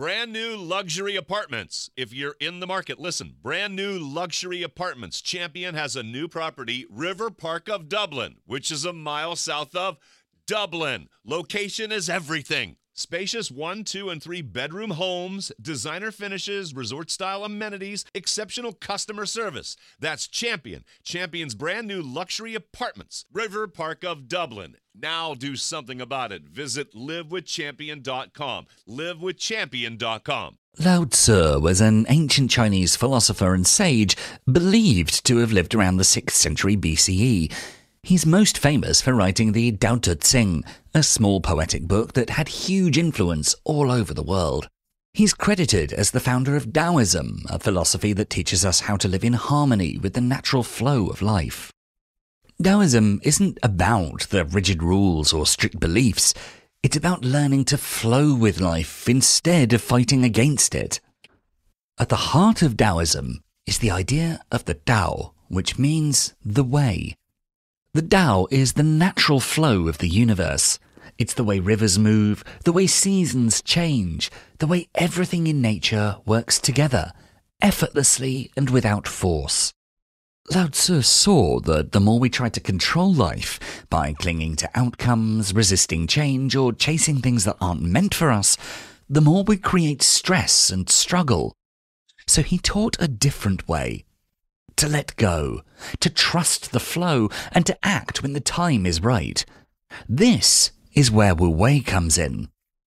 Brand new luxury apartments. If you're in the market, listen. Brand new luxury apartments. Champion has a new property, River Park of Dublin, which is a mile south of Dublin. Location is everything. Spacious 1, 2, and 3 bedroom homes, designer finishes, resort-style amenities, exceptional customer service. That's Champion. Champion's brand new luxury apartments, River Park of Dublin. Now do something about it. Visit livewithchampion.com. Livewithchampion.com. Lao Tzu was an ancient Chinese philosopher and sage believed to have lived around the 6th century BCE. He's most famous for writing the Tao Te Ching, a small poetic book that had huge influence all over the world. He's credited as the founder of Taoism, a philosophy that teaches us how to live in harmony with the natural flow of life. Taoism isn't about the rigid rules or strict beliefs. It's about learning to flow with life instead of fighting against it. At the heart of Taoism is the idea of the Tao, which means the way. The Tao is the natural flow of the universe. It's the way rivers move, the way seasons change, the way everything in nature works together, effortlessly and without force. Lao Tzu saw that the more we try to control life by clinging to outcomes, resisting change, or chasing things that aren't meant for us, the more we create stress and struggle. So he taught a different way. To let go, to trust the flow, and to act when the time is right. This is where Wu Wei comes in.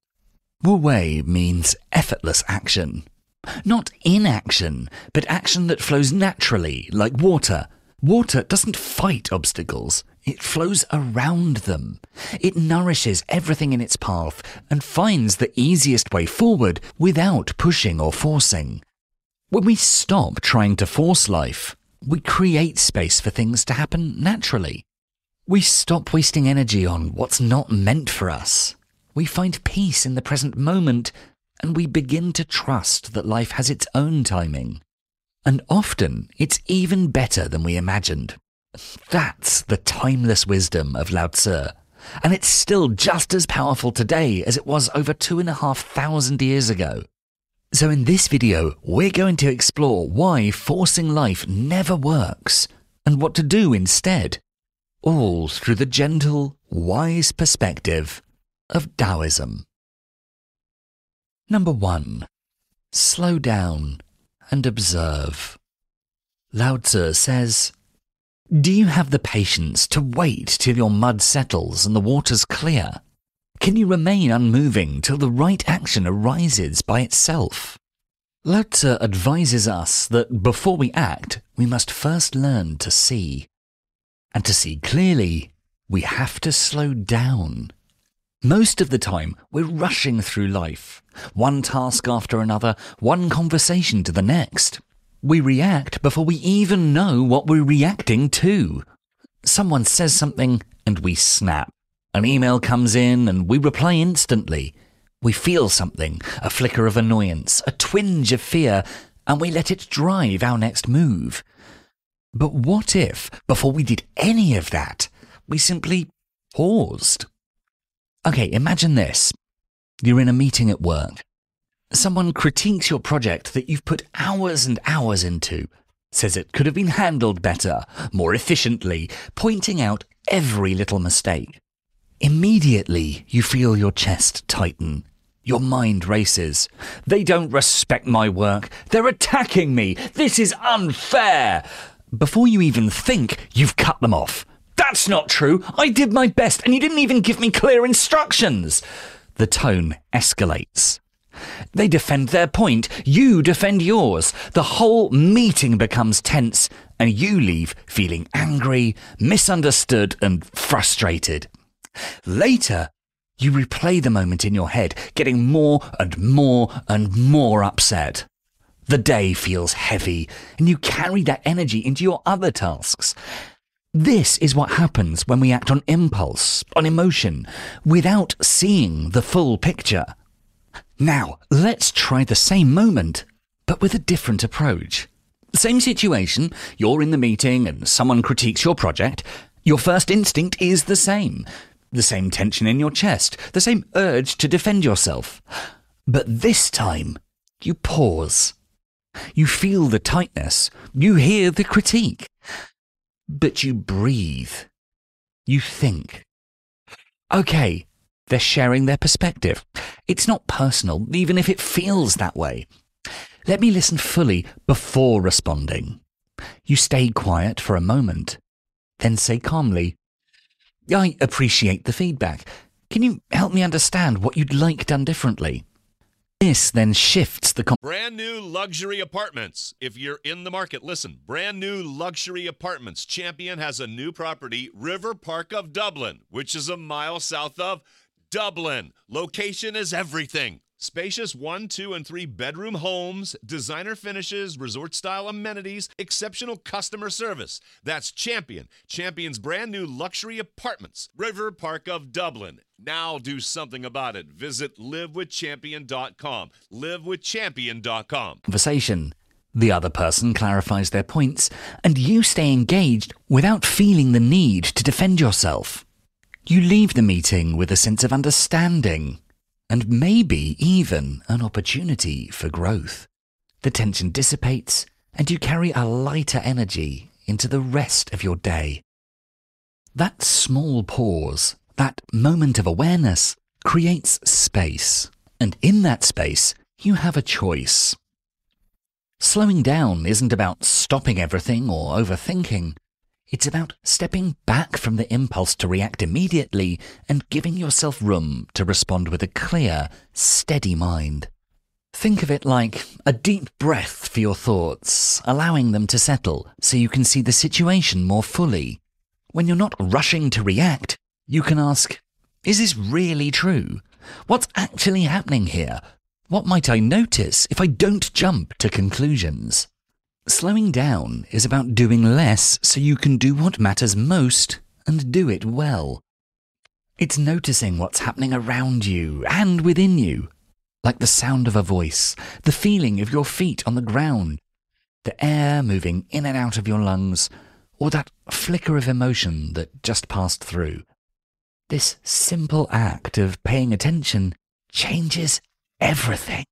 Wu Wei means effortless action. Not inaction, but action that flows naturally, like water. Water doesn't fight obstacles, it flows around them. It nourishes everything in its path and finds the easiest way forward without pushing or forcing. When we stop trying to force life, we create space for things to happen naturally. We stop wasting energy on what's not meant for us. We find peace in the present moment, and we begin to trust that life has its own timing. And often, it's even better than we imagined. That's the timeless wisdom of Lao Tzu. And it's still just as powerful today as it was over 2,500 years ago. So in this video, we're going to explore why forcing life never works and what to do instead, all through the gentle, wise perspective of Taoism. Number 1. Slow down and observe. Lao Tzu says, "Do you have the patience to wait till your mud settles and the water's clear? Can you remain unmoving till the right action arises by itself?" Lao Tzu advises us that before we act, we must first learn to see. And to see clearly, we have to slow down. Most of the time, we're rushing through life, one task after another, one conversation to the next. We react before we even know what we're reacting to. Someone says something and we snap. An email comes in and we reply instantly. We feel something, a flicker of annoyance, a twinge of fear, and we let it drive our next move. But what if, before we did any of that, we simply paused? Okay, imagine this. You're in a meeting at work. Someone critiques your project that you've put hours and hours into, says it could have been handled better, more efficiently, pointing out every little mistake. Immediately, you feel your chest tighten. Your mind races. They don't respect my work. They're attacking me. This is unfair. Before you even think, you've cut them off. That's not true. I did my best and you didn't even give me clear instructions. The tone escalates. They defend their point. You defend yours. The whole meeting becomes tense and you leave feeling angry, misunderstood and frustrated. Later, you replay the moment in your head, getting more and more and more upset. The day feels heavy, and you carry that energy into your other tasks. This is what happens when we act on impulse, on emotion, without seeing the full picture. Now, let's try the same moment, but with a different approach. Same situation, you're in the meeting and someone critiques your project. Your first instinct is the same tension in your chest, the same urge to defend yourself. But this time, you pause. You feel the tightness. You hear the critique. But you breathe. You think. Okay, they're sharing their perspective. It's not personal, even if it feels that way. Let me listen fully before responding. You stay quiet for a moment, then say calmly, I appreciate the feedback. Can you help me understand what you'd like done differently? This then shifts the Brand new luxury apartments. If you're in the market, listen. Brand new luxury apartments. Champion has a new property, River Park of Dublin, which is a mile south of Dublin. Location is everything. Spacious 1, 2, and 3 bedroom homes, designer finishes, resort-style amenities, exceptional customer service. That's Champion. Champion's brand new luxury apartments, River Park of Dublin. Now do something about it. Visit livewithchampion.com. livewithchampion.com. conversation. The other person clarifies their points, and you stay engaged without feeling the need to defend yourself. You leave the meeting with a sense of understanding, and maybe even an opportunity for growth. The tension dissipates, and you carry a lighter energy into the rest of your day. That small pause, that moment of awareness, creates space, and in that space, you have a choice. Slowing down isn't about stopping everything or overthinking. It's about stepping back from the impulse to react immediately and giving yourself room to respond with a clear, steady mind. Think of it like a deep breath for your thoughts, allowing them to settle so you can see the situation more fully. When you're not rushing to react, you can ask, is this really true? What's actually happening here? What might I notice if I don't jump to conclusions? Slowing down is about doing less so you can do what matters most and do it well. It's noticing what's happening around you and within you, like the sound of a voice, the feeling of your feet on the ground, the air moving in and out of your lungs, or that flicker of emotion that just passed through. This simple act of paying attention changes everything.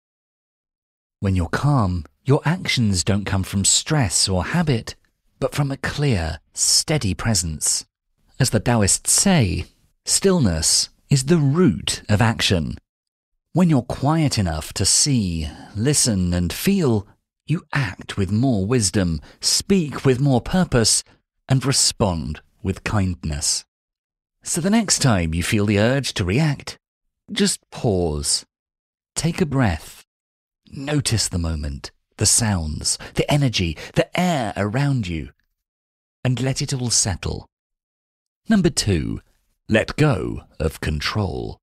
When you're calm, your actions don't come from stress or habit, but from a clear, steady presence. As the Taoists say, stillness is the root of action. When you're quiet enough to see, listen, and feel, you act with more wisdom, speak with more purpose, and respond with kindness. So the next time you feel the urge to react, just pause. Take a breath. Notice the moment, the sounds, the energy, the air around you, and let it all settle. Number 2, let go of control.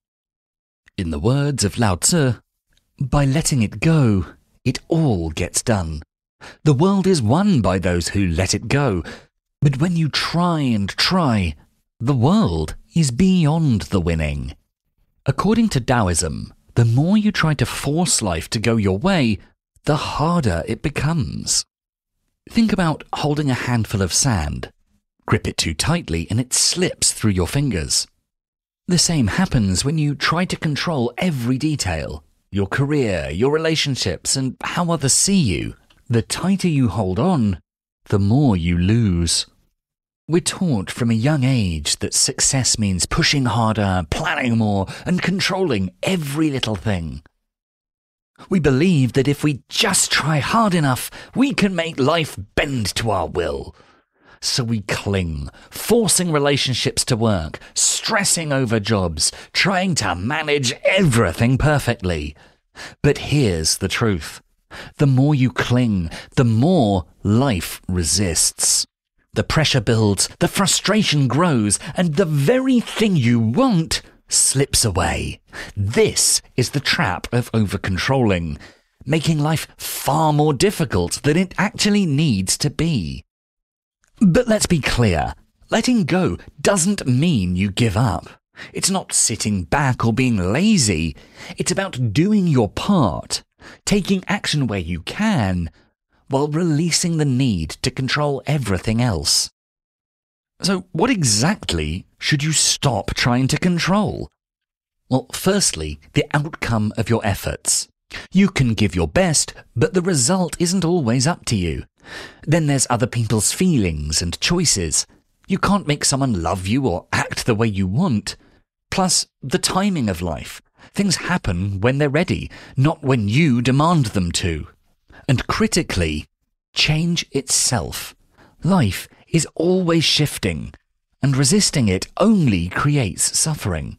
In the words of Lao Tzu, by letting it go, it all gets done. The world is won by those who let it go, but when you try and try, the world is beyond the winning. According to Taoism, the more you try to force life to go your way, the harder it becomes. Think about holding a handful of sand. Grip it too tightly and it slips through your fingers. The same happens when you try to control every detail, your career, your relationships, and how others see you. The tighter you hold on, the more you lose. We're taught from a young age that success means pushing harder, planning more, and controlling every little thing. We believe that if we just try hard enough, we can make life bend to our will. So we cling, forcing relationships to work, stressing over jobs, trying to manage everything perfectly. But here's the truth. The more you cling, the more life resists. The pressure builds, the frustration grows, and the very thing you want slips away. This is the trap of over-controlling, making life far more difficult than it actually needs to be. But let's be clear, letting go doesn't mean you give up. It's not sitting back or being lazy. It's about doing your part, taking action where you can, while releasing the need to control everything else. So what exactly should you stop trying to control? Well, firstly, the outcome of your efforts. You can give your best, but the result isn't always up to you. Then there's other people's feelings and choices. You can't make someone love you or act the way you want. Plus, the timing of life. Things happen when they're ready, not when you demand them to. And critically, change itself. Life is always shifting, and resisting it only creates suffering.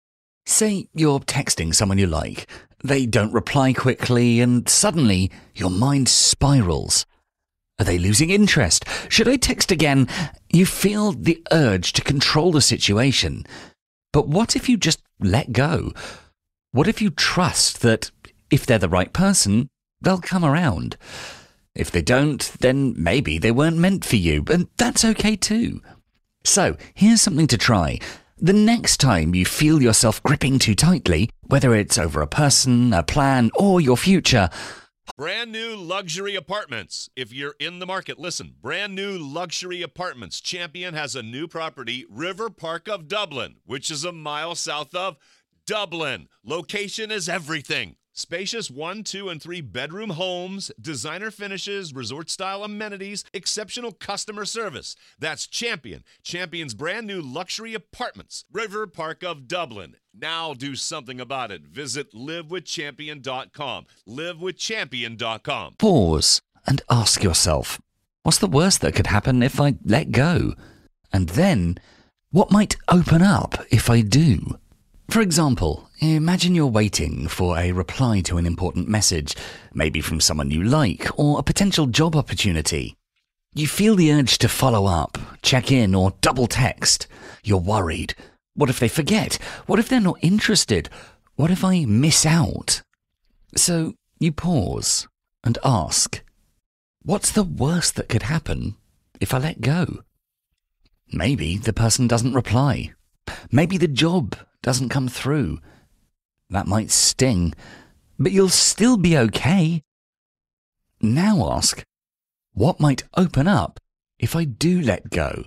Say you're texting someone you like. They don't reply quickly, and suddenly your mind spirals. Are they losing interest? Should I text again? You feel the urge to control the situation. But what if you just let go? What if you trust that if they're the right person, they'll come around? If they don't, then maybe they weren't meant for you, and that's okay too. So, here's something to try. The next time you feel yourself gripping too tightly, whether it's over a person, a plan, or your future. Brand new luxury apartments. If you're in the market, listen. Brand new luxury apartments. Champion has a new property, River Park of Dublin, which is a mile south of Dublin. Location is everything. Spacious 1, 2, and 3 bedroom homes, designer finishes, resort-style amenities, exceptional customer service. That's Champion. Champion's brand new luxury apartments, River Park of Dublin. Now do something about it. Visit livewithchampion.com. Livewithchampion.com. Pause and ask yourself, what's the worst that could happen if I let go? And then, what might open up if I do? For example, imagine you're waiting for a reply to an important message, maybe from someone you like, or a potential job opportunity. You feel the urge to follow up, check in, or double text. You're worried. What if they forget? What if they're not interested? What if I miss out? So you pause and ask, what's the worst that could happen if I let go? Maybe the person doesn't reply. Maybe the job doesn't come through. That might sting, but you'll still be okay. Now ask, what might open up if I do let go?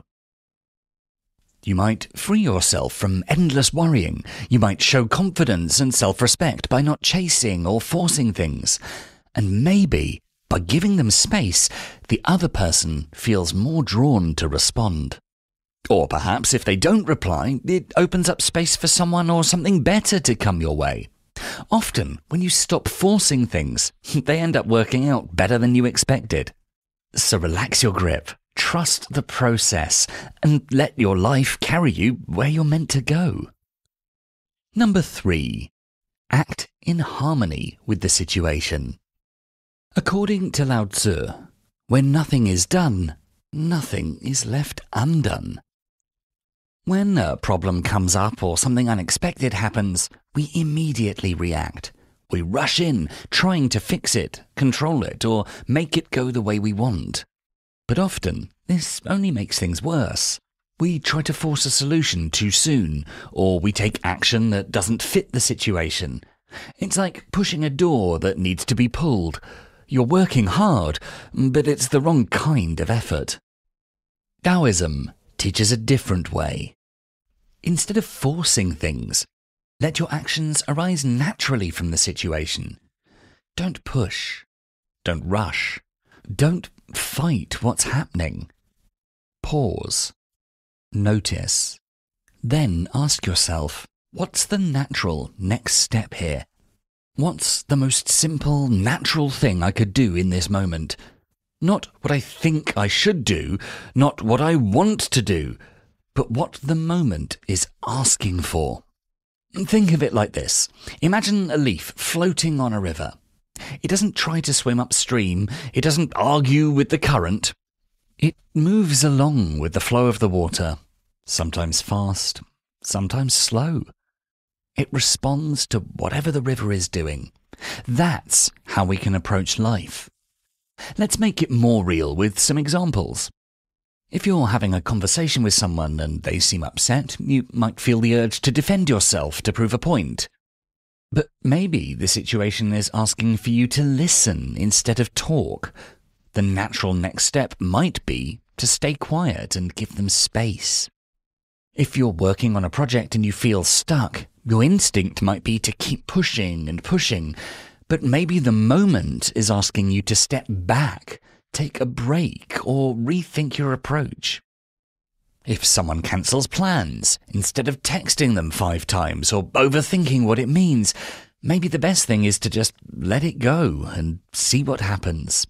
You might free yourself from endless worrying. You might show confidence and self-respect by not chasing or forcing things. And maybe, by giving them space, the other person feels more drawn to respond. Or perhaps if they don't reply, it opens up space for someone or something better to come your way. Often, when you stop forcing things, they end up working out better than you expected. So relax your grip, trust the process, and let your life carry you where you're meant to go. Number 3. Act in harmony with the situation. According to Lao Tzu, when nothing is done, nothing is left undone. When a problem comes up or something unexpected happens, we immediately react. We rush in, trying to fix it, control it, or make it go the way we want. But often, this only makes things worse. We try to force a solution too soon, or we take action that doesn't fit the situation. It's like pushing a door that needs to be pulled. You're working hard, but it's the wrong kind of effort. Taoism teaches a different way. Instead of forcing things, let your actions arise naturally from the situation. Don't push. Don't rush. Don't fight what's happening. Pause. Notice. Then ask yourself, what's the natural next step here? What's the most simple, natural thing I could do in this moment? Not what I think I should do, not what I want to do, but what the moment is asking for. Think of it like this. Imagine a leaf floating on a river. It doesn't try to swim upstream. It doesn't argue with the current. It moves along with the flow of the water, sometimes fast, sometimes slow. It responds to whatever the river is doing. That's how we can approach life. Let's make it more real with some examples. If you're having a conversation with someone and they seem upset, you might feel the urge to defend yourself to prove a point. But maybe the situation is asking for you to listen instead of talk. The natural next step might be to stay quiet and give them space. If you're working on a project and you feel stuck, Your instinct might be to keep pushing and pushing, but maybe the moment is asking you to step back, take a break, or rethink your approach. If someone cancels plans, instead of texting them 5 times or overthinking what it means, maybe the best thing is to just let it go and see what happens.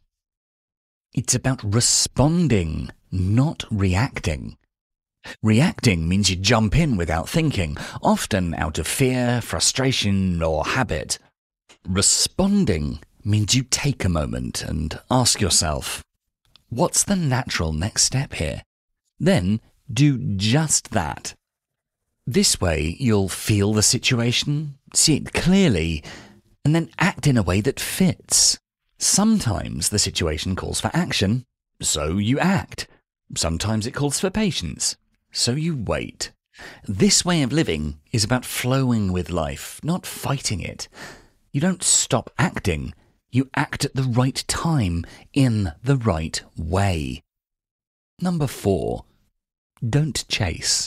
It's about responding, not reacting. Reacting means you jump in without thinking, often out of fear, frustration, or habit. Responding means you take a moment and ask yourself, what's the natural next step here? Then do just that. This way you'll feel the situation, see it clearly, and then act in a way that fits. Sometimes the situation calls for action, so you act. Sometimes it calls for patience, so you wait. This way of living is about flowing with life, not fighting it. You don't stop acting. You act at the right time, in the right way. Number 4. Don't chase.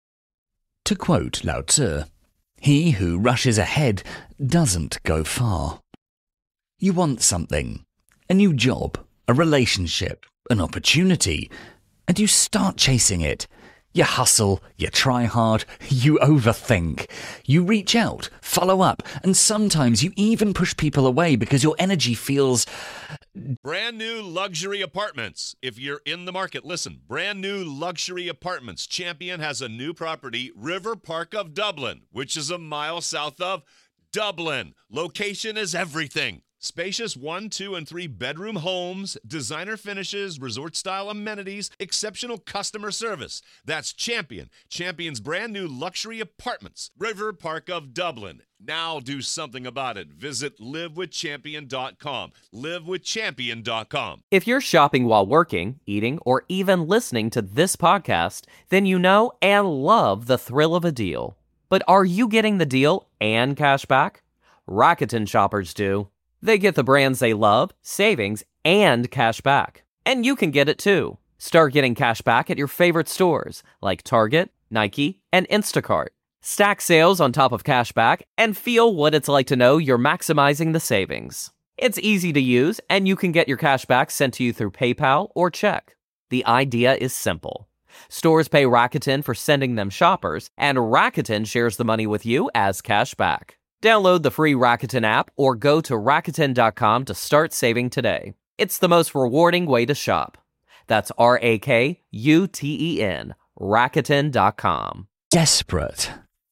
To quote Lao Tzu, he who rushes ahead doesn't go far. You want something, a new job, a relationship, an opportunity, and you start chasing it. You hustle, you try hard, you overthink. You reach out, follow up, and sometimes you even push people away because your energy feels... Brand new luxury apartments. If you're in the market, listen. Brand new luxury apartments. Champion has a new property, River Park of Dublin, which is a mile south of Dublin. Location is everything. Spacious 1, 2, and 3 bedroom homes, designer finishes, resort-style amenities, exceptional customer service. That's Champion. Champion's brand new luxury apartments, River Park of Dublin. Now do something about it. Visit livewithchampion.com. livewithchampion.com. If you're shopping while working, eating, or even listening to this podcast, then you know and love the thrill of a deal. But are you getting the deal and cash back? Rakuten shoppers do. They get the brands they love, savings, and cash back. And you can get it too. Start getting cash back at your favorite stores like Target, Nike, and Instacart. Stack sales on top of cash back and feel what it's like to know you're maximizing the savings. It's easy to use, and you can get your cash back sent to you through PayPal or check. The idea is simple. Stores pay Rakuten for sending them shoppers, and Rakuten shares the money with you as cash back. Download the free Rakuten app or go to Rakuten.com to start saving today. It's the most rewarding way to shop. That's Rakuten, Rakuten.com. Desperate.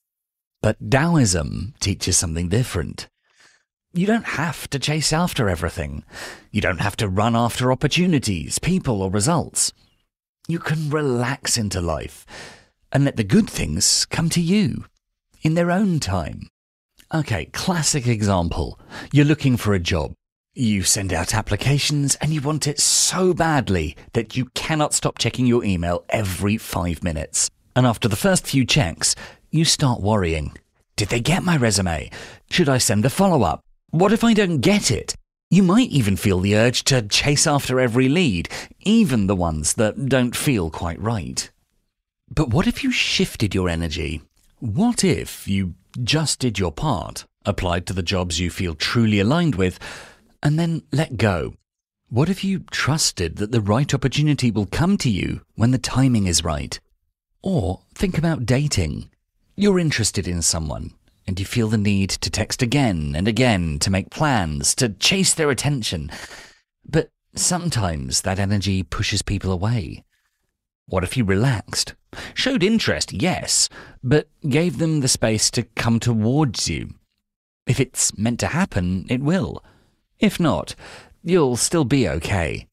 But Taoism teaches something different. You don't have to chase after everything. You don't have to run after opportunities, people, or results. You can relax into life and let the good things come to you in their own time. Okay, classic example. You're looking for a job. You send out applications and you want it so badly that you cannot stop checking your email every 5 minutes. And after the first few checks, you start worrying. Did they get my resume? Should I send a follow-up? What if I don't get it? You might even feel the urge to chase after every lead, even the ones that don't feel quite right. But what if you shifted your energy? What if you just did your part, applied to the jobs you feel truly aligned with, and then let go? What if you trusted that the right opportunity will come to you when the timing is right? Or think about dating. You're interested in someone, and you feel the need to text again and again to make plans, to chase their attention. But sometimes that energy pushes people away. What if you relaxed? Showed interest, yes, but gave them the space to come towards you. If it's meant to happen, it will. If not, you'll still be okay.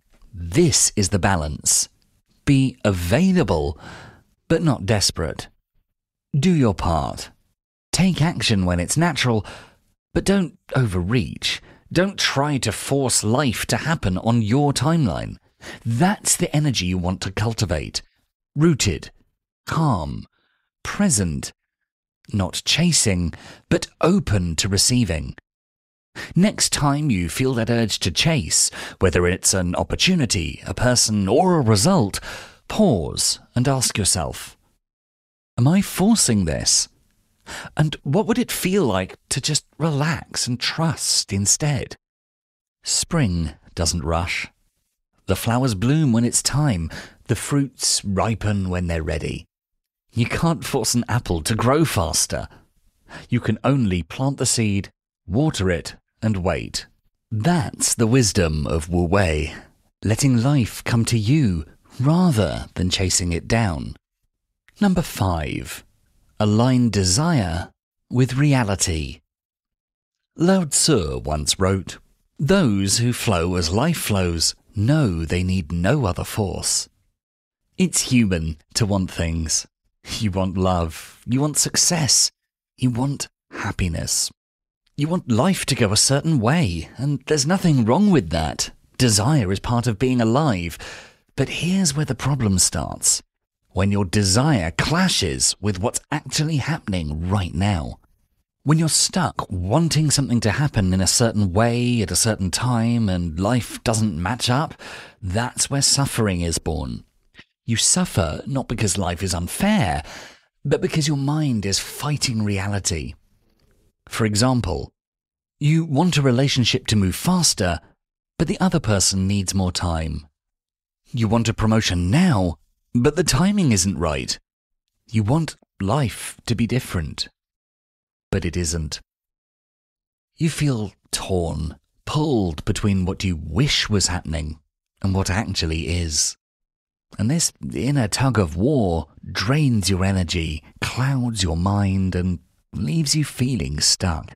This is the balance. Be available, but not desperate. Do your part. Take action when it's natural, but don't overreach. Don't try to force life to happen on your timeline. That's the energy you want to cultivate. Rooted, calm, present, not chasing, but open to receiving. Next time you feel that urge to chase, whether it's an opportunity, a person, or a result, pause and ask yourself, am I forcing this? And what would it feel like to just relax and trust instead? Spring doesn't rush. The flowers bloom when it's time. The fruits ripen when they're ready. You can't force an apple to grow faster. You can only plant the seed, water it, and wait. That's the wisdom of Wu Wei, letting life come to you rather than chasing it down. Number 5. Align desire with reality. Lao Tzu once wrote, "Those who flow as life flows know they need no other force." It's human to want things. You want love, you want success, you want happiness. You want life to go a certain way, and there's nothing wrong with that. Desire is part of being alive. But here's where the problem starts. When your desire clashes with what's actually happening right now. When you're stuck wanting something to happen in a certain way at a certain time and life doesn't match up, that's where suffering is born. You suffer not because life is unfair, but because your mind is fighting reality. For example, you want a relationship to move faster, but the other person needs more time. You want a promotion now, but the timing isn't right. You want life to be different, but it isn't. You feel torn, pulled between what you wish was happening and what actually is. And this inner tug of war drains your energy, clouds your mind, and leaves you feeling stuck.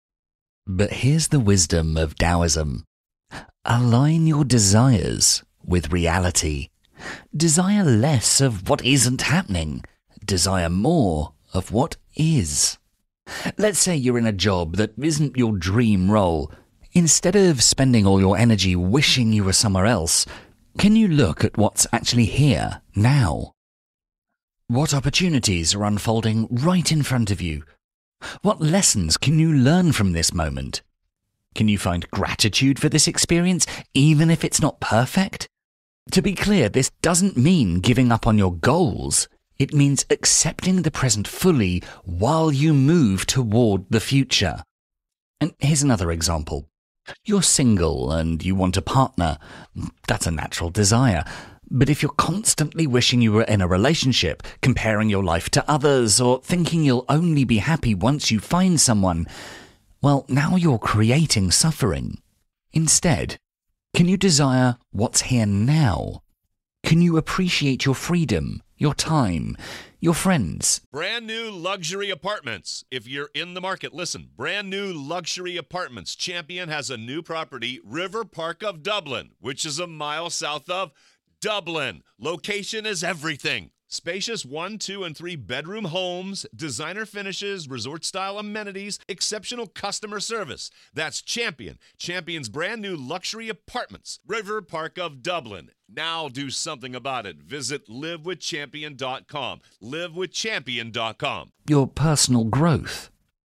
But here's the wisdom of Taoism. Align your desires with reality. Desire less of what isn't happening. Desire more of what is. Let's say you're in a job that isn't your dream role. Instead of spending all your energy wishing you were somewhere else, can you look at what's actually here, now? What opportunities are unfolding right in front of you? What lessons can you learn from this moment? Can you find gratitude for this experience, even if it's not perfect? To be clear, this doesn't mean giving up on your goals. It means accepting the present fully while you move toward the future. And here's another example. You're single and you want a partner. That's a natural desire. But if you're constantly wishing you were in a relationship, comparing your life to others, or thinking you'll only be happy once you find someone, well, now you're creating suffering. Instead, can you desire what's here now? Can you appreciate your freedom, your time, your friends? Brand new luxury apartments. If you're in the market, listen. Brand new luxury apartments. Champion has a new property, River Park of Dublin, which is a mile south of Dublin. Location is everything. Spacious 1, 2, and 3 bedroom homes, designer finishes, resort-style amenities, exceptional customer service. That's Champion. Champion's brand new luxury apartments, River Park of Dublin. Now do something about it. Visit livewithchampion.com. livewithchampion.com. Your personal growth.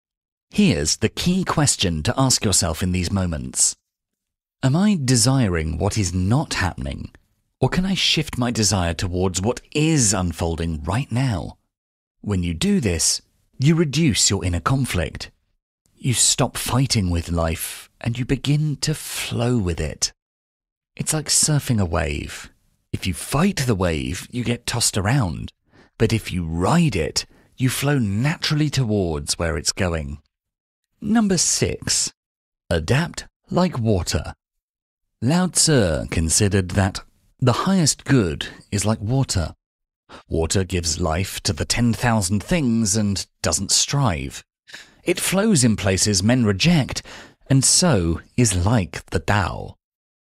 Here's the key question to ask yourself in these moments. Am I desiring what is not happening? Or can I shift my desire towards what is unfolding right now? When you do this, you reduce your inner conflict. You stop fighting with life and you begin to flow with it. It's like surfing a wave. If you fight the wave, you get tossed around. But if you ride it, you flow naturally towards where it's going. Number 6. Adapt like water. Lao Tzu considered that the highest good is like water. Water gives life to the 10,000 things and doesn't strive. It flows in places men reject, and so is like the Tao.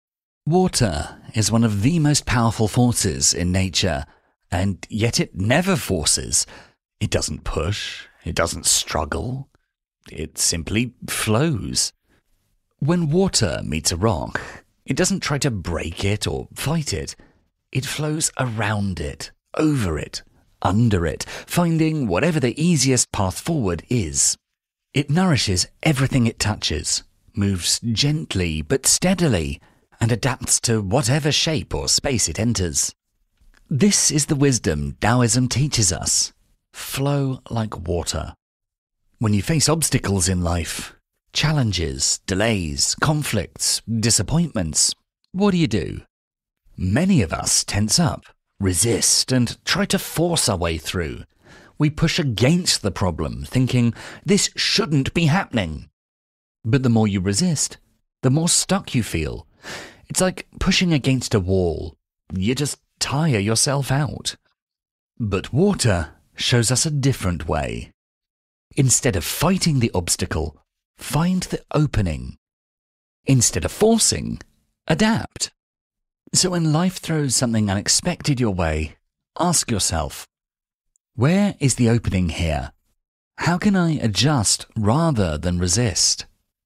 Water is one of the most powerful forces in nature, and yet it never forces. It doesn't push, it doesn't struggle, it simply flows. When water meets a rock, it doesn't try to break it or fight it. It flows around it, over it, under it, finding whatever the easiest path forward is. It nourishes everything it touches, moves gently but steadily, and adapts to whatever shape or space it enters. This is the wisdom Taoism teaches us. Flow like water. When you face obstacles in life, challenges, delays, conflicts, disappointments, what do? Many of us tense up, resist, and try to force our way through. We push against the problem, thinking, this shouldn't be happening. But the more you resist, the more stuck you feel. It's like pushing against a wall. You just tire yourself out. But water shows us a different way. Instead of fighting the obstacle, find the opening. Instead of forcing, adapt. So when life throws something unexpected your way, ask yourself, where is the opening here? How can I adjust rather than resist?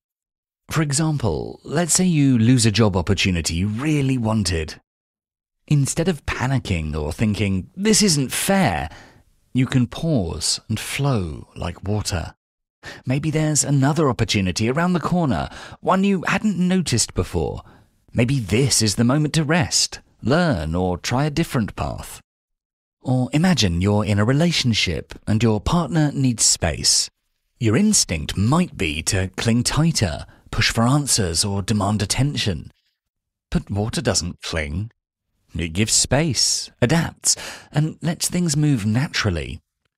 For example, let's say you lose a job opportunity you really wanted. Instead of panicking or thinking, this isn't fair, you can pause and flow like water. Maybe there's another opportunity around the corner, one you hadn't noticed before. Maybe this is the moment to rest, learn, or try a different path. Or imagine you're in a relationship and your partner needs space. Your instinct might be to cling tighter, push for answers, or demand attention. But water doesn't cling. It gives space, adapts, and lets things move naturally.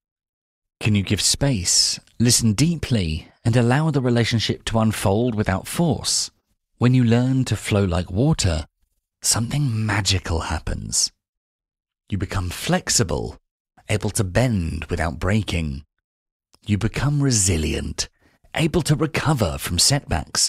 Can you give space, listen deeply, and allow the relationship to unfold without force? When you learn to flow like water, something magical happens. You become flexible, able to bend without breaking. You become resilient, able to recover from setbacks.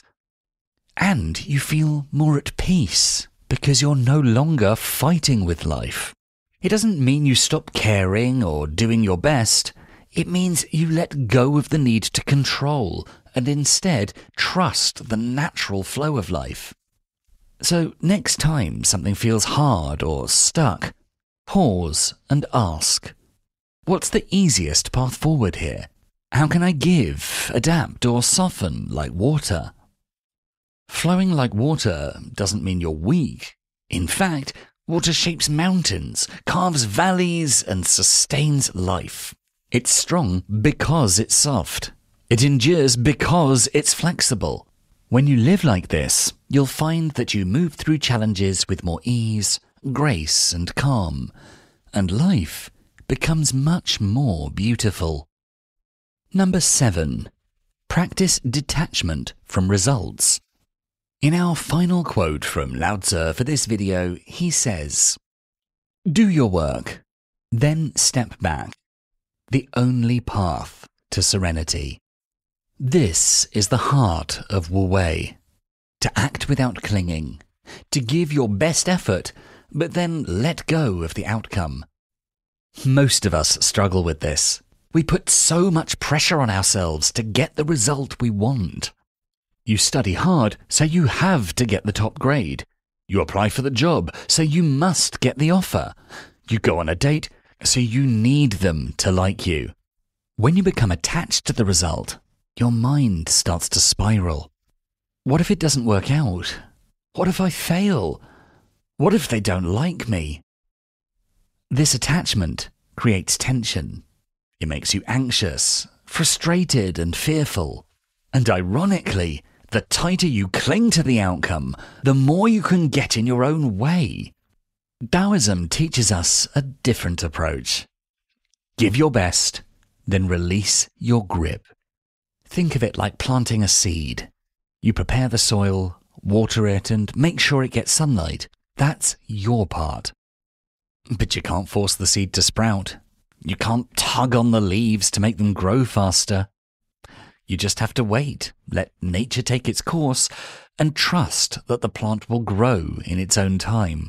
And you feel more at peace because you're no longer fighting with life. It doesn't mean you stop caring or doing your best. It means you let go of the need to control and instead trust the natural flow of life. So next time something feels hard or stuck, pause and ask, what's the easiest path forward here? How can I give, adapt, or soften like water? Flowing like water doesn't mean you're weak. In fact, water shapes mountains, carves valleys, and sustains life. It's strong because it's soft. It endures because it's flexible. When you live like this, you'll find that you move through challenges with more ease, grace, and calm, and life becomes much more beautiful. Number 7. Practice detachment from results. In our final quote from Lao Tzu for this video, he says, "Do your work, then step back. The only path to serenity." This is the heart of Wu Wei. To act without clinging, to give your best effort, but then let go of the outcome. Most of us struggle with this. We put so much pressure on ourselves to get the result we want. You study hard, so you have to get the top grade. You apply for the job, so you must get the offer. You go on a date, so you need them to like you. When you become attached to the result, your mind starts to spiral. What if it doesn't work out? What if I fail? What if they don't like me? This attachment creates tension. It makes you anxious, frustrated, and fearful. And ironically, the tighter you cling to the outcome, the more you can get in your own way. Taoism teaches us a different approach. Give your best, then release your grip. Think of it like planting a seed. You prepare the soil, water it, and make sure it gets sunlight. That's your part. But you can't force the seed to sprout. You can't tug on the leaves to make them grow faster. You just have to wait, let nature take its course, and trust that the plant will grow in its own time.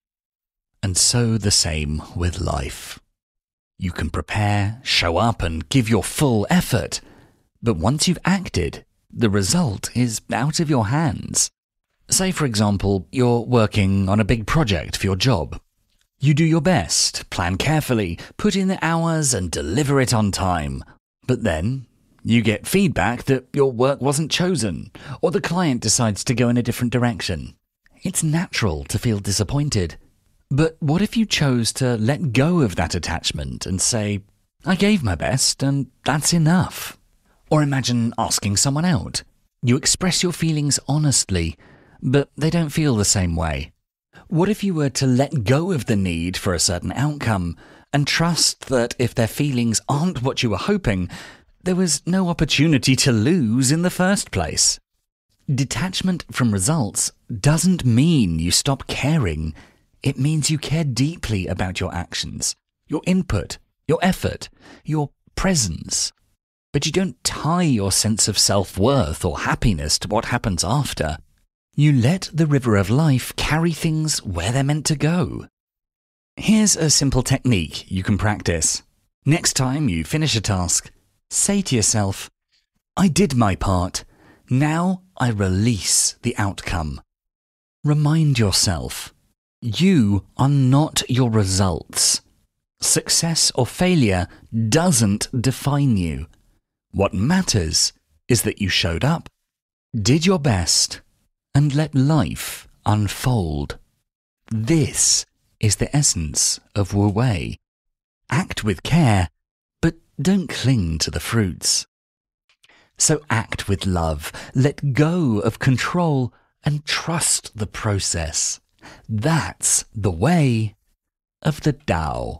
And so the same with life. You can prepare, show up, and give your full effort. But once you've acted, the result is out of your hands. Say, for example, you're working on a big project for your job. You do your best, plan carefully, put in the hours, and deliver it on time. But then, you get feedback that your work wasn't chosen, or the client decides to go in a different direction. It's natural to feel disappointed. But what if you chose to let go of that attachment and say, I gave my best and that's enough? Or imagine asking someone out. You express your feelings honestly, but they don't feel the same way. What if you were to let go of the need for a certain outcome and trust that if their feelings aren't what you were hoping, there was no opportunity to lose in the first place? Detachment from results doesn't mean you stop caring. It means you care deeply about your actions, your input, your effort, your presence. But you don't tie your sense of self-worth or happiness to what happens after. You let the river of life carry things where they're meant to go. Here's a simple technique you can practice. Next time you finish a task, say to yourself, I did my part. Now I release the outcome. Remind yourself, you are not your results. Success or failure doesn't define you. What matters is that you showed up, did your best, and let life unfold. This is the essence of Wu Wei. Act with care, but don't cling to the fruits. So act with love, let go of control, and trust the process. That's the way of the Tao.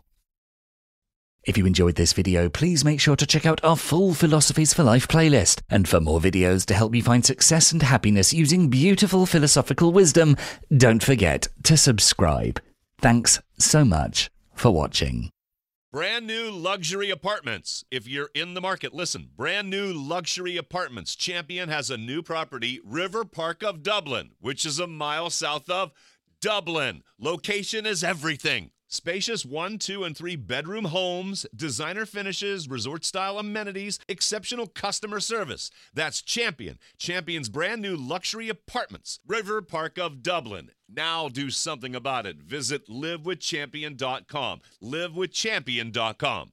If you enjoyed this video, please make sure to check out our full Philosophies for Life playlist. And for more videos to help you find success and happiness using beautiful philosophical wisdom, don't forget to subscribe. Thanks so much for watching. Brand new luxury apartments. If you're in the market, listen. Brand new luxury apartments. Champion has a new property, River Park of Dublin, which is a mile south of Dublin. Location is everything. Spacious 1, 2, and 3 bedroom homes, designer finishes, resort-style amenities, exceptional customer service. That's Champion. Champion's brand new luxury apartments, River Park of Dublin. Now do something about it. Visit livewithchampion.com. livewithchampion.com.